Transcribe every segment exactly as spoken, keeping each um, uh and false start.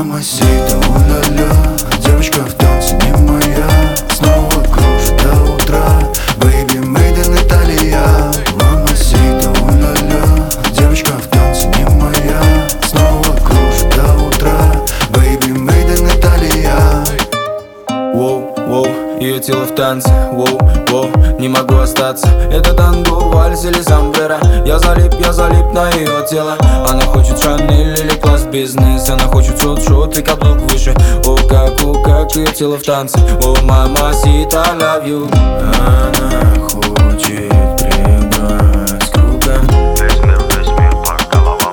Мамасита, у-ля-ля, девочка в танце не моя. Снова кружит до утра, baby, made in Italia. Мамасита, у-ля-ля, девочка в танце не моя. Снова кружит до утра, baby, made in Italia. Воу, воу, ее тело в танце, воу, воу, не могу остаться. Это танго, вальс или самбера. Я залип, я залип на ее тело. Она хочет Шанель или класс бизнес. Она хочет шот-шот и каблук выше. О, как, о, как ее тело в танце. О, мамасита, love you. Она хочет прибрать кругом. Весь мир, весь мир по головам.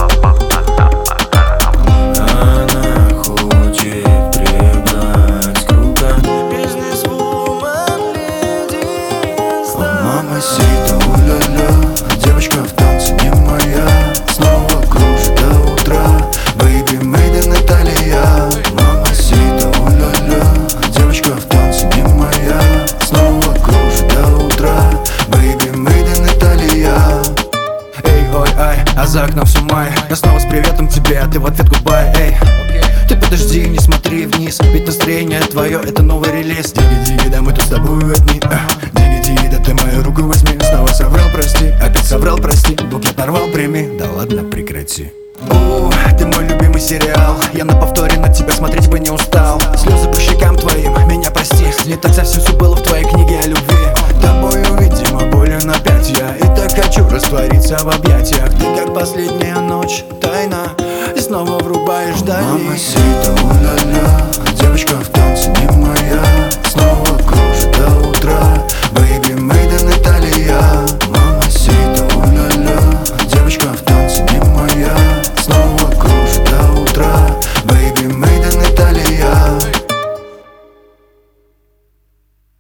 Она хочет прибрать кругом. Бизнес-вумен, леди, Мамасита, у-ля-ля, девочка в танце не моя. Снова кружит до утра, baby, made in Italia. Мамасита, у-ля-ля, девочка в танце не моя. Снова кружит до утра, baby, made in Italia. Эй, ой, ай, а за окном все май. Я снова с приветом тебе, а ты в ответ гудбай. Эй, ты подожди, не смотри вниз, ведь настроение твое это новый релиз. Диги-диги, да мы тут с тобой одни. Диги-диги, да ты мою руку возьми. Снова соврал, прости, опять соврал, прости. Букет порвал, прими, да ладно, прекрати. У, ты мой любимый сериал. Я на повторе на тебя смотреть бы не устал. Слезы по щекам твоим, меня прости. Не так совсем все было в твоей книге о любви. Тобою, видимо, болен опять я. И так хочу раствориться в объятиях. Ты как последняя ночь, тайна. И снова врубаешь дави. Мамасита, у-ля-ля, девочка в танце